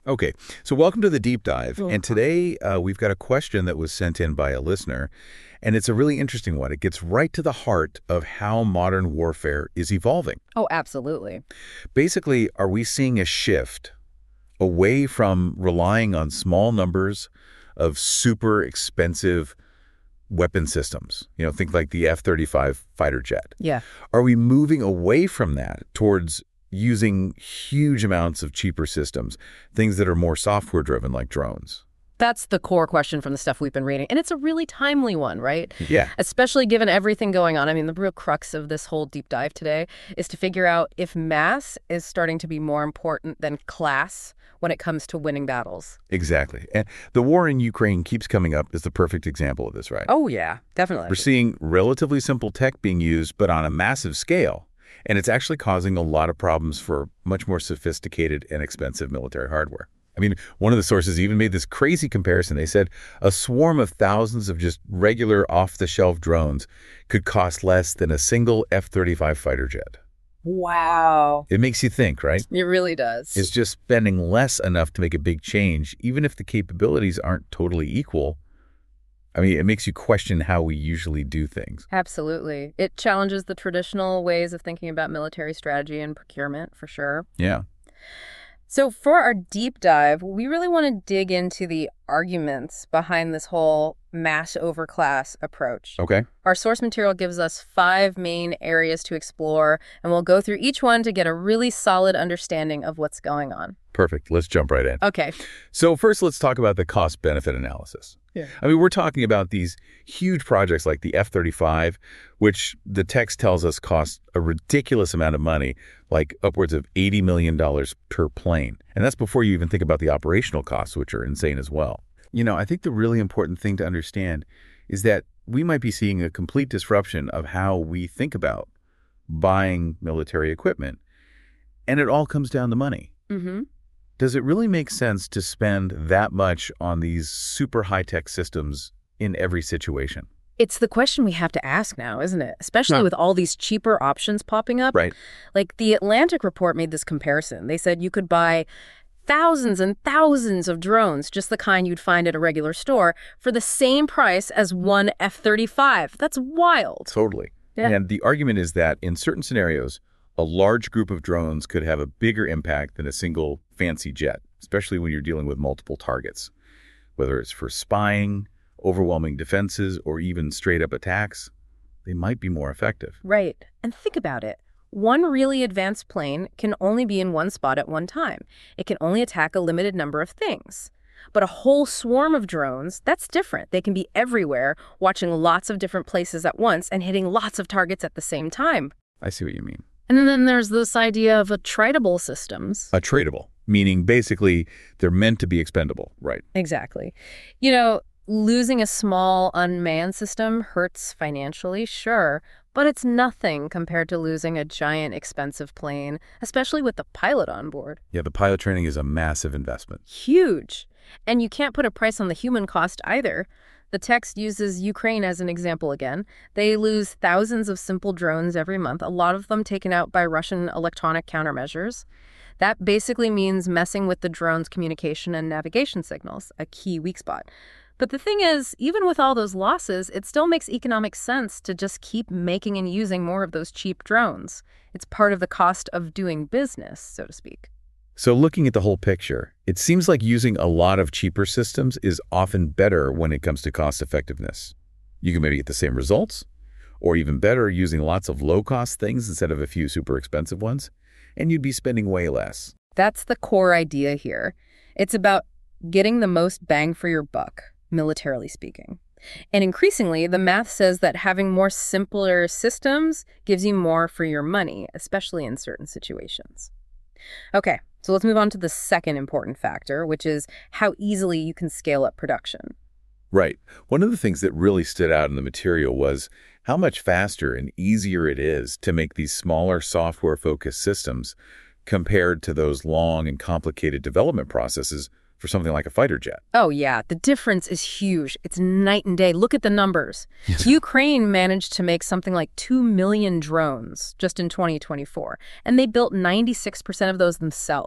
Okay, so welcome to the deep dive. And Welcome. today we've got a question that was sent in by a listener, and it's a really interesting one. It gets right to the heart of how modern warfare is evolving. Oh, absolutely. Basically, are we seeing a shift away from relying on small numbers of super expensive weapon systems? Think like the F-35 fighter jet. Yeah. Are we moving away from that towards using huge amounts of cheaper systems, things that are more software driven like drones? That's the core question from the stuff we've been reading. And it's a really timely one, right? Yeah, Especially given everything going on. I mean, the real crux of this whole deep dive today is to figure out if mass is starting to be more important than class when it comes to winning battles. exactly. And the war in Ukraine keeps coming up as the perfect example of this, right? Oh, yeah, definitely. We're seeing relatively simple tech being used, but on a massive scale. And it's actually causing a lot of problems for much more sophisticated and expensive military hardware. I mean, one of the sources even made this crazy comparison. They said a swarm of thousands of just regular off-the-shelf drones could cost less than a single F-35 fighter jet. Wow. It makes you think, right? It really does. Is just spending less enough to make a big change, even if the capabilities aren't totally equal? I mean, it makes you question how we usually do things. Absolutely. It challenges the traditional ways of thinking about military strategy and procurement, for sure. Yeah. So for our deep dive, we really want to dig into the arguments behind this whole mass over class approach. Okay. Our source material gives us 5 main areas to explore, and we'll go through each one to get a really solid understanding of what's going on. Perfect. Let's jump right in. Okay. So first, let's talk about the cost-benefit analysis. Yeah. I mean, we're talking about these huge projects like the F-35, which the text tells us cost a ridiculous amount of money, like upwards of $80 million per plane. And that's before you even think about the operational costs, which are insane as well. I think the really important thing to understand is that we might be seeing a complete disruption of how we think about buying military equipment. And it all comes down to money. Mm-hmm. Does it really make sense to spend that much on these super high-tech systems in every situation? It's the question we have to ask now, isn't it? Especially Yeah. with all these cheaper options popping up. Right. Like the Atlantic report made this comparison. They said you could buy thousands and thousands of drones, just the kind you'd find at a regular store, for the same price as one F-35. That's wild. Totally. Yeah. And the argument is that in certain scenarios, a large group of drones could have a bigger impact than a single fancy jet, especially when you're dealing with multiple targets. Whether it's for spying, overwhelming defenses, or even straight-up attacks, they might be more effective. Right. And think about it. One really advanced plane can only be in one spot at one time. It can only attack a limited number of things. But a whole swarm of drones, that's different. They can be everywhere, watching lots of different places at once and hitting lots of targets at the same time. I see what you mean. And then there's this idea of attritable systems. Attritable, meaning basically they're meant to be expendable, right? Exactly. Losing a small unmanned system hurts financially, sure, but it's nothing compared to losing a giant expensive plane, especially with the pilot on board. Yeah, the pilot training is a massive investment. Huge. And you can't put a price on the human cost either. The text uses Ukraine as an example again. They lose thousands of simple drones every month, a lot of them taken out by Russian electronic countermeasures. That basically means messing with the drone's communication and navigation signals, a key weak spot. But the thing is, even with all those losses, it still makes economic sense to just keep making and using more of those cheap drones. It's part of the cost of doing business, so to speak. So looking at the whole picture, it seems like using a lot of cheaper systems is often better when it comes to cost effectiveness. You can maybe get the same results, or even better, using lots of low-cost things instead of a few super expensive ones, and you'd be spending way less. That's the core idea here. It's about getting the most bang for your buck, militarily speaking. And increasingly, the math says that having more simpler systems gives you more for your money, especially in certain situations. Okay, so let's move on to the second important factor, which is how easily you can scale up production. Right. One of the things that really stood out in the material was how much faster and easier it is to make these smaller software-focused systems compared to those long and complicated development processes for something like a fighter jet. Oh, yeah. The difference is huge. It's night and day. Look at the numbers. Ukraine managed to make something like 2 million drones just in 2024, and they built 96% of those themselves.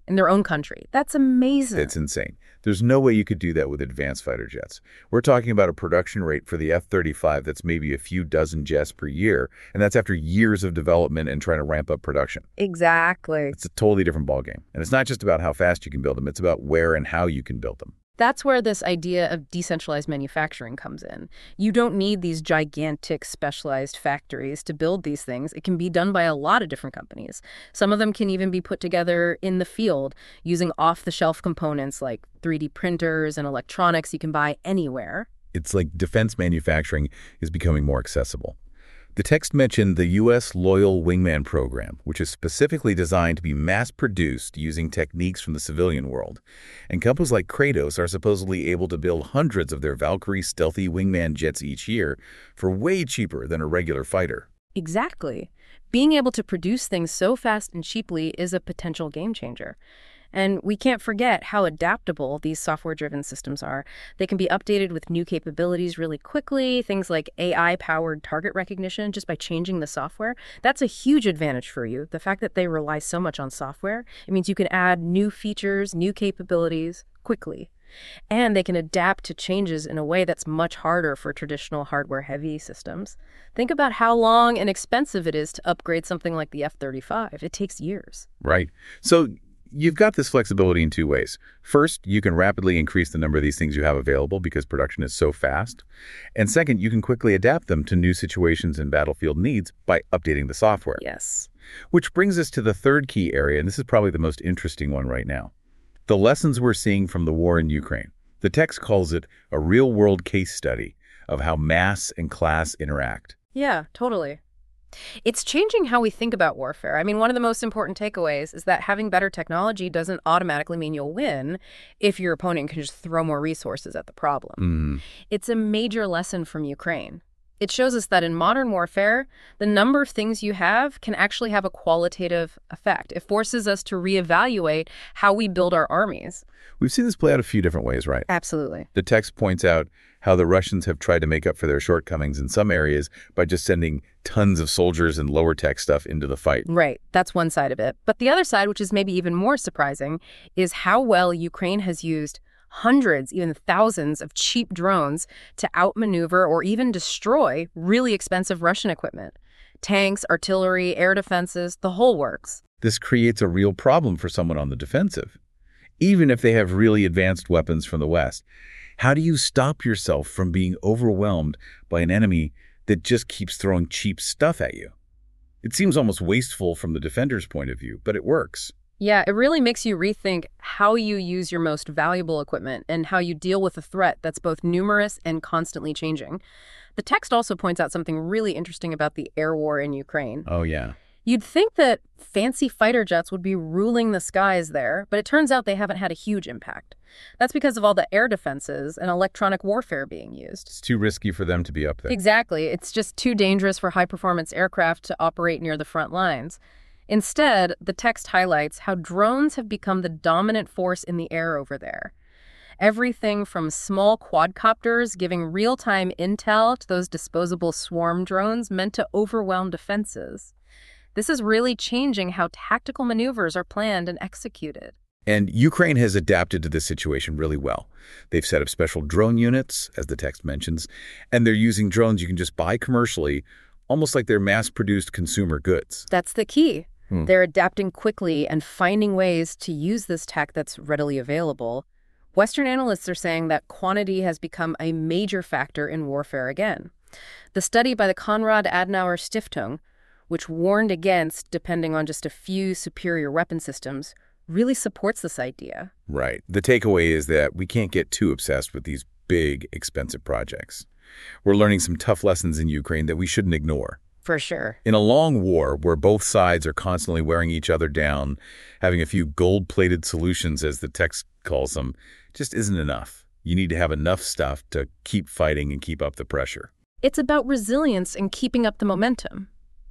in their own country. That's amazing. It's insane. There's no way you could do that with advanced fighter jets. We're talking about a production rate for the F-35 that's maybe a few dozen jets per year, and that's after years of development and trying to ramp up production. Exactly. It's a totally different ballgame. And it's not just about how fast you can build them, it's about where and how you can build them. That's where this idea of decentralized manufacturing comes in. You don't need these gigantic specialized factories to build these things. It can be done by a lot of different companies. Some of them can even be put together in the field using off-the-shelf components like 3D printers and electronics you can buy anywhere. It's like defense manufacturing is becoming more accessible. The text mentioned the U.S. Loyal Wingman program, which is specifically designed to be mass-produced using techniques from the civilian world. And companies like Kratos are supposedly able to build hundreds of their Valkyrie stealthy wingman jets each year for way cheaper than a regular fighter. Exactly. Being able to produce things so fast and cheaply is a potential game changer. And we can't forget how adaptable these software-driven systems are. They can be updated with new capabilities really quickly, things like AI-powered target recognition just by changing the software. That's a huge advantage for you. The fact that they rely so much on software, it means you can add new features, new capabilities quickly. And they can adapt to changes in a way that's much harder for traditional hardware-heavy systems. Think about how long and expensive it is to upgrade something like the F-35. It takes years. Right. So you've got this flexibility in two ways. First, you can rapidly increase the number of these things you have available because production is so fast. And second, you can quickly adapt them to new situations and battlefield needs by updating the software. Yes. Which brings us to the third key area, and this is probably the most interesting one right now. The lessons we're seeing from the war in Ukraine. The text calls it a real-world case study of how mass and class interact. Yeah, totally. It's changing how we think about warfare. I mean, one of the most important takeaways is that having better technology doesn't automatically mean you'll win if your opponent can just throw more resources at the problem. It's a major lesson from Ukraine. It shows us that in modern warfare, the number of things you have can actually have a qualitative effect. It forces us to reevaluate how we build our armies. We've seen this play out a few different ways, right? Absolutely. The text points out how the Russians have tried to make up for their shortcomings in some areas by just sending tons of soldiers and lower tech stuff into the fight. Right. That's one side of it. But the other side, which is maybe even more surprising, is how well Ukraine has used hundreds, even thousands of cheap drones to outmaneuver or even destroy really expensive Russian equipment. Tanks, artillery, air defenses, the whole works. This creates a real problem for someone on the defensive. Even if they have really advanced weapons from the West, how do you stop yourself from being overwhelmed by an enemy that just keeps throwing cheap stuff at you? It seems almost wasteful from the defender's point of view, but it works. Yeah, it really makes you rethink how you use your most valuable equipment and how you deal with a threat that's both numerous and constantly changing. The text also points out something really interesting about the air war in Ukraine. Oh, yeah. You'd think that fancy fighter jets would be ruling the skies there, but it turns out they haven't had a huge impact. That's because of all the air defenses and electronic warfare being used. It's too risky for them to be up there. Exactly. It's just too dangerous for high-performance aircraft to operate near the front lines. Instead, the text highlights how drones have become the dominant force in the air over there. Everything from small quadcopters giving real-time intel to those disposable swarm drones meant to overwhelm defenses. This is really changing how tactical maneuvers are planned and executed. And Ukraine has adapted to this situation really well. They've set up special drone units, as the text mentions, and they're using drones you can just buy commercially, almost like they're mass-produced consumer goods. That's the key. They're adapting quickly and finding ways to use this tech that's readily available. Western analysts are saying that quantity has become a major factor in warfare again. The study by the Konrad Adenauer Stiftung, which warned against depending on just a few superior weapon systems, really supports this idea. Right. The takeaway is that we can't get too obsessed with these big, expensive projects. We're learning some tough lessons in Ukraine that we shouldn't ignore. For sure. In a long war where both sides are constantly wearing each other down, having a few gold-plated solutions, as the text calls them, just isn't enough. You need to have enough stuff to keep fighting and keep up the pressure. It's about resilience and keeping up the momentum.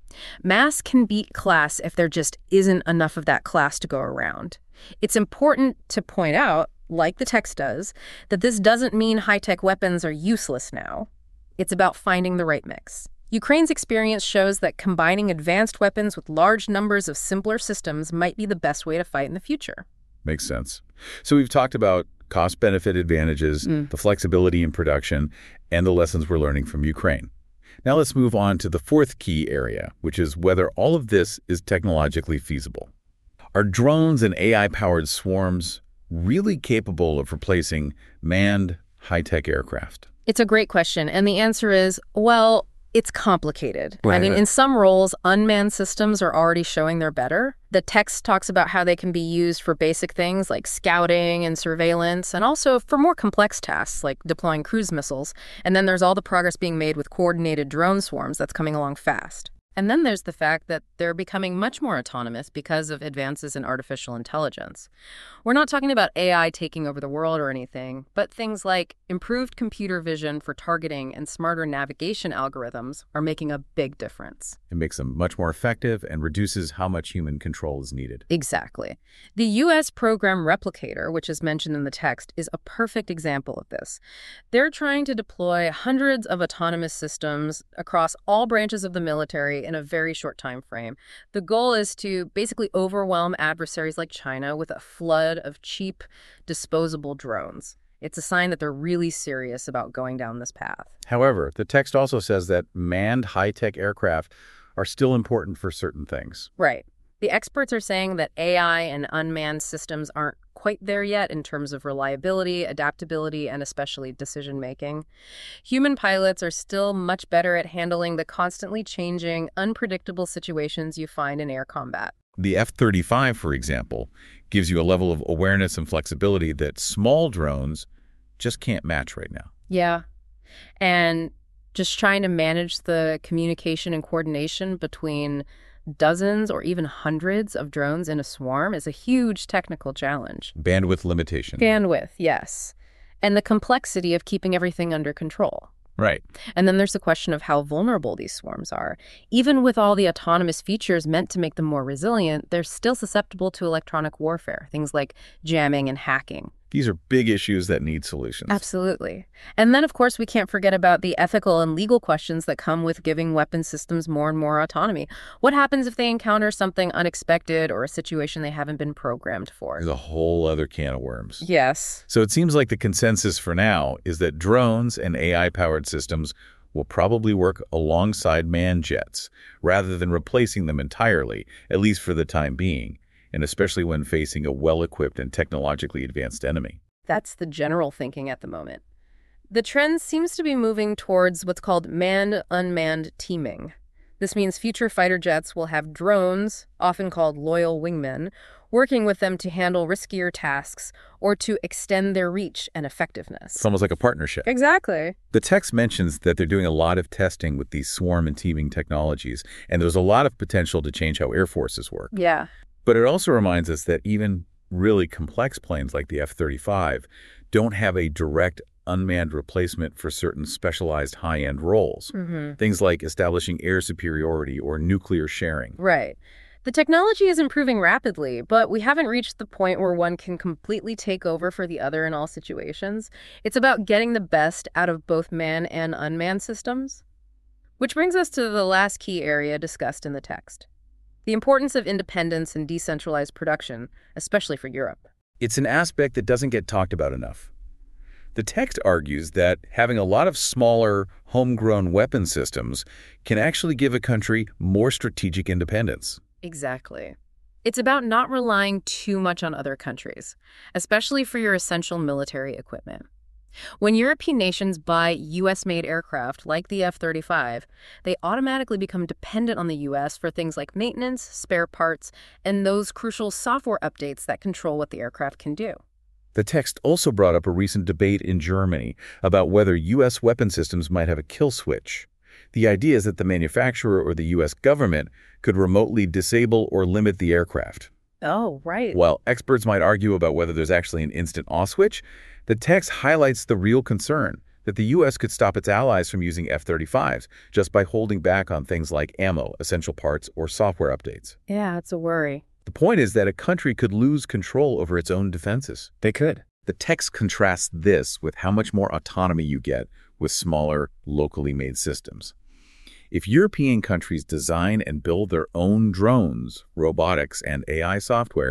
Mass can beat class if there just isn't enough of that class to go around. It's important to point out, like the text does, that this doesn't mean high-tech weapons are useless now. It's about finding the right mix. Ukraine's experience shows that combining advanced weapons with large numbers of simpler systems might be the best way to fight in the future. Makes sense. So we've talked about cost-benefit advantages, the flexibility in production, and the lessons we're learning from Ukraine. Now let's move on to the fourth key area, which is whether all of this is technologically feasible. Are drones and AI-powered swarms really capable of replacing manned, high-tech aircraft? It's a great question, and the answer is, well, it's complicated. Right. I mean, in some roles, unmanned systems are already showing they're better. The text talks about how they can be used for basic things like scouting and surveillance, and also for more complex tasks like deploying cruise missiles. And then there's all the progress being made with coordinated drone swarms that's coming along fast. And then there's the fact that they're becoming much more autonomous because of advances in artificial intelligence. We're not talking about AI taking over the world or anything, but things like improved computer vision for targeting and smarter navigation algorithms are making a big difference. It makes them much more effective and reduces how much human control is needed. Exactly. The U.S. program Replicator, which is mentioned in the text, is a perfect example of this. They're trying to deploy hundreds of autonomous systems across all branches of the military in a very short time frame. The goal is to basically overwhelm adversaries like China with a flood of cheap, disposable drones. It's a sign that they're really serious about going down this path. However, the text also says that manned high-tech aircraft are still important for certain things. Right. The experts are saying that AI and unmanned systems aren't quite there yet in terms of reliability, adaptability, and especially decision-making. Human pilots are still much better at handling the constantly changing, unpredictable situations you find in air combat. The F-35, for example, gives you a level of awareness and flexibility that small drones just can't match right now. Yeah. And just trying to manage the communication and coordination between dozens or even hundreds of drones in a swarm is a huge technical challenge. Bandwidth limitation. Bandwidth, yes. And the complexity of keeping everything under control. Right. And then there's the question of how vulnerable these swarms are. Even with all the autonomous features meant to make them more resilient, they're still susceptible to electronic warfare, things like jamming and hacking. These are big issues that need solutions. Absolutely. And then, of course, we can't forget about the ethical and legal questions that come with giving weapon systems more and more autonomy. What happens if they encounter something unexpected or a situation they haven't been programmed for? There's a whole other can of worms. Yes. So it seems like the consensus for now is that drones and AI-powered systems will probably work alongside manned jets rather than replacing them entirely, at least for the time being, and especially when facing a well-equipped and technologically advanced enemy. That's the general thinking at the moment. The trend seems to be moving towards what's called manned-unmanned teaming. This means future fighter jets will have drones, often called loyal wingmen, working with them to handle riskier tasks or to extend their reach and effectiveness. It's almost like a partnership. Exactly. The text mentions that they're doing a lot of testing with these swarm and teaming technologies, and there's a lot of potential to change how air forces work. Yeah. But it also reminds us that even really complex planes like the F-35 don't have a direct unmanned replacement for certain specialized high-end roles. Things like establishing air superiority or nuclear sharing. Right. The technology is improving rapidly, but we haven't reached the point where one can completely take over for the other in all situations. It's about getting the best out of both manned and unmanned systems. Which brings us to the last key area discussed in the text: the importance of independence and decentralized production, especially for Europe. It's an aspect that doesn't get talked about enough. The text argues that having a lot of smaller, homegrown weapon systems can actually give a country more strategic independence. Exactly. It's about not relying too much on other countries, especially for your essential military equipment. When European nations buy U.S.-made aircraft like the F-35, they automatically become dependent on the U.S. for things like maintenance, spare parts, and those crucial software updates that control what the aircraft can do. The text also brought up a recent debate in Germany about whether U.S. weapon systems might have a kill switch. The idea is that the manufacturer or the U.S. government could remotely disable or limit the aircraft. Oh, right. While experts might argue about whether there's actually an instant off switch, the text highlights the real concern that the U.S. could stop its allies from using F-35s just by holding back on things like ammo, essential parts, or software updates. Yeah, it's a worry. The point is that a country could lose control over its own defenses. They could. The text contrasts this with how much more autonomy you get with smaller, locally made systems. If European countries design and build their own drones, robotics, and AI software,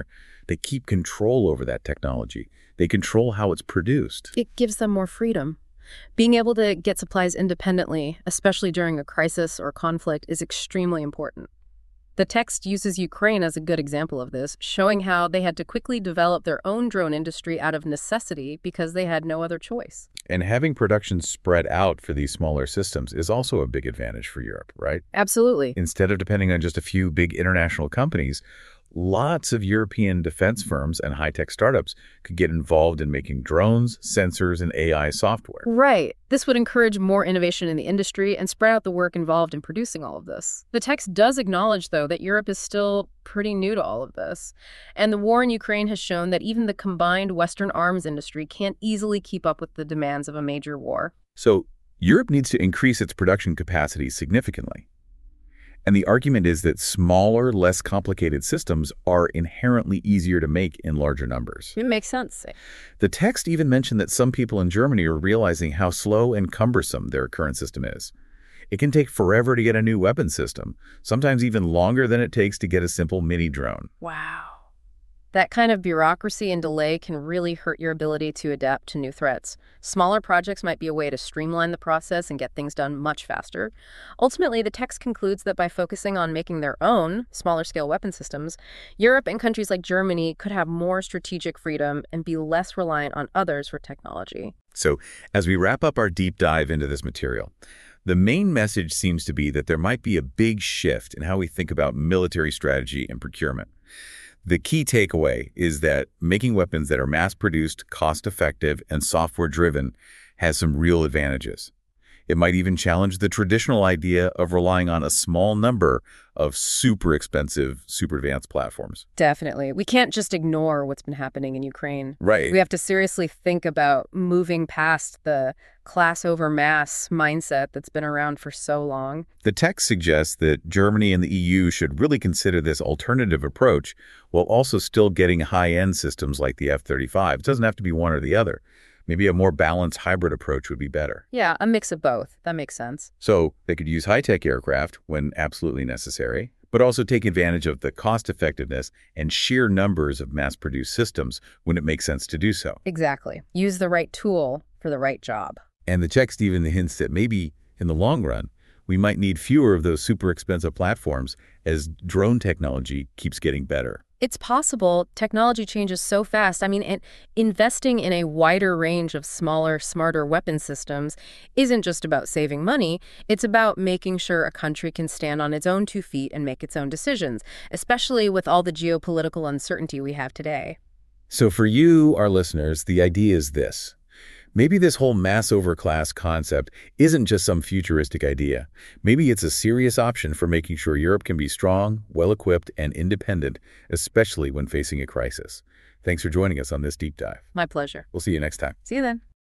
They keep control over that technology. They control how it's produced. It gives them more freedom. Being able to get supplies independently, especially during a crisis or conflict, is extremely important. The text uses Ukraine as a good example of this, showing how they had to quickly develop their own drone industry out of necessity because they had no other choice. And having production spread out for these smaller systems is also a big advantage for Europe, right? Absolutely. Instead of depending on just a few big international companies, lots of European defense firms and high-tech startups could get involved in making drones, sensors, and AI software. Right. This would encourage more innovation in the industry and spread out the work involved in producing all of this. The text does acknowledge, though, that Europe is still pretty new to all of this. And the war in Ukraine has shown that even the combined Western arms industry can't easily keep up with the demands of a major war. So Europe needs to increase its production capacity significantly. And the argument is that smaller, less complicated systems are inherently easier to make in larger numbers. It makes sense. The text even mentioned that some people in Germany are realizing how slow and cumbersome their current system is. It can take forever to get a new weapon system, sometimes even longer than it takes to get a simple mini drone. Wow. That kind of bureaucracy and delay can really hurt your ability to adapt to new threats. Smaller projects might be a way to streamline the process and get things done much faster. Ultimately, the text concludes that by focusing on making their own smaller-scale weapon systems, Europe and countries like Germany could have more strategic freedom and be less reliant on others for technology. So, as we wrap up our deep dive into this material, the main message seems to be that there might be a big shift in how we think about military strategy and procurement. The key takeaway is that making weapons that are mass-produced, cost-effective, and software-driven has some real advantages. It might even challenge the traditional idea of relying on a small number of super expensive, super advanced platforms. Definitely. We can't just ignore what's been happening in Ukraine. Right. We have to seriously think about moving past the class over mass mindset that's been around for so long. The text suggests that Germany and the EU should really consider this alternative approach while also still getting high-end systems like the F-35. It doesn't have to be one or the other. Maybe a more balanced hybrid approach would be better. Yeah, a mix of both. That makes sense. So they could use high-tech aircraft when absolutely necessary, but also take advantage of the cost-effectiveness and sheer numbers of mass-produced systems when it makes sense to do so. Exactly. Use the right tool for the right job. And the text even hints that maybe, in the long run, we might need fewer of those super expensive platforms as drone technology keeps getting better. It's possible. Technology changes so fast. I mean, investing in a wider range of smaller, smarter weapon systems isn't just about saving money. It's about making sure a country can stand on its own 2 feet and make its own decisions, especially with all the geopolitical uncertainty we have today. So for you, our listeners, the idea is this. Maybe this whole mass overclass concept isn't just some futuristic idea. Maybe it's a serious option for making sure Europe can be strong, well-equipped, and independent, especially when facing a crisis. Thanks for joining us on this deep dive. My pleasure. We'll see you next time. See you then.